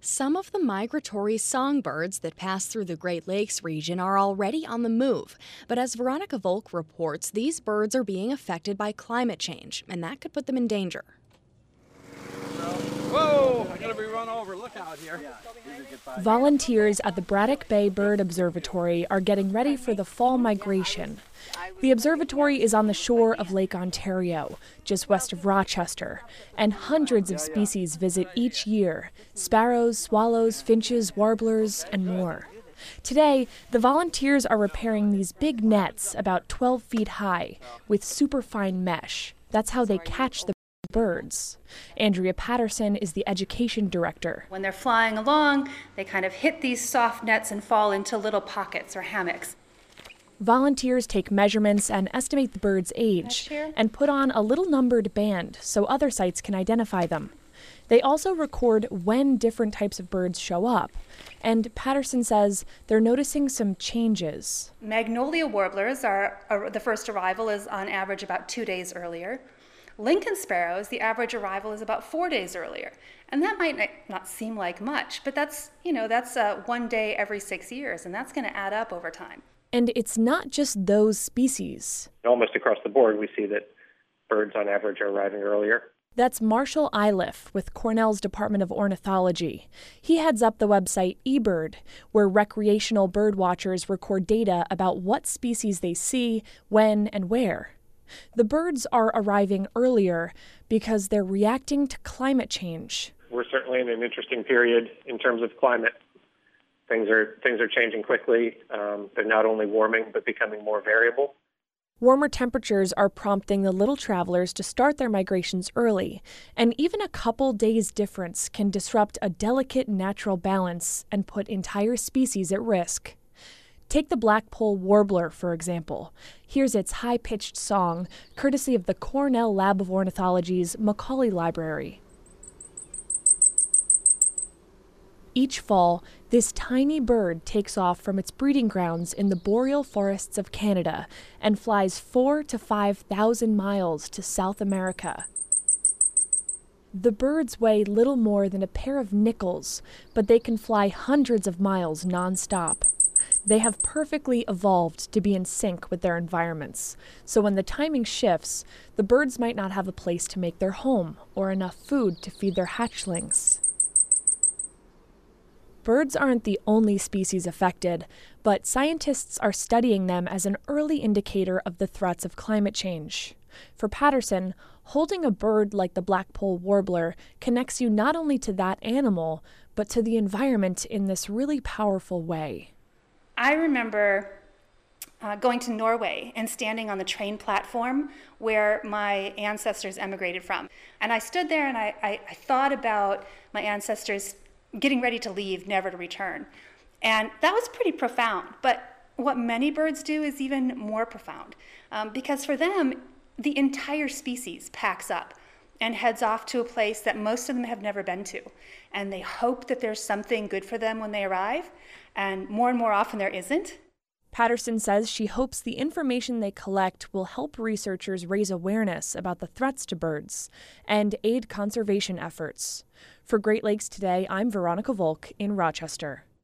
Some of the migratory songbirds that pass through the Great Lakes region are already on the move. But as Veronica Volk reports, these birds are being affected by climate change, and that could put them in danger. Whoa, I gotta be run over. Look out here. Volunteers at the Braddock Bay Bird Observatory are getting ready for the fall migration. The observatory is on the shore of Lake Ontario, just west of Rochester, and hundreds of species visit each year: sparrows, swallows, finches, warblers, and more. Today, the volunteers are repairing these big nets about 12 feet high with superfine mesh. That's how they catch the birds. Andrea Patterson is the education director. When they're flying along, they kind of hit these soft nets and fall into little pockets or hammocks. Volunteers take measurements and estimate the bird's age and put on a little numbered band so other sites can identify them. They also record when different types of birds show up. And Patterson says they're noticing some changes. Magnolia warblers the first arrival is on average about 2 days earlier. Lincoln sparrows, the average arrival is about 4 days earlier. And that might not seem like much, but that's 1 day every 6 years, and that's going to add up over time. And it's not just those species. Almost across the board, we see that birds on average are arriving earlier. That's Marshall Iliff with Cornell's Department of Ornithology. He heads up the website eBird, where recreational bird watchers record data about what species they see, when, and where. The birds are arriving earlier because they're reacting to climate change. We're certainly in an interesting period in terms of climate. Things are changing quickly. They're not only warming, but becoming more variable. Warmer temperatures are prompting the little travelers to start their migrations early, and even a couple days' difference can disrupt a delicate natural balance and put entire species at risk. Take the Blackpoll warbler, for example. Here's its high-pitched song, courtesy of the Cornell Lab of Ornithology's Macaulay Library. Each fall, this tiny bird takes off from its breeding grounds in the boreal forests of Canada and flies 4,000 to 5,000 miles to South America. The birds weigh little more than a pair of nickels, but they can fly hundreds of miles nonstop. They have perfectly evolved to be in sync with their environments, so when the timing shifts, the birds might not have a place to make their home or enough food to feed their hatchlings. Birds aren't the only species affected, but scientists are studying them as an early indicator of the threats of climate change. For Patterson, holding a bird like the Blackpoll warbler connects you not only to that animal, but to the environment in this really powerful way. I remember going to Norway and standing on the train platform where my ancestors emigrated from. And I stood there and I thought about my ancestors getting ready to leave, never to return. And that was pretty profound. But what many birds do is even more profound. Because for them, the entire species packs up and heads off to a place that most of them have never been to. And they hope that there's something good for them when they arrive. And more often there isn't. Patterson says she hopes the information they collect will help researchers raise awareness about the threats to birds and aid conservation efforts. For Great Lakes Today, I'm Veronica Volk in Rochester.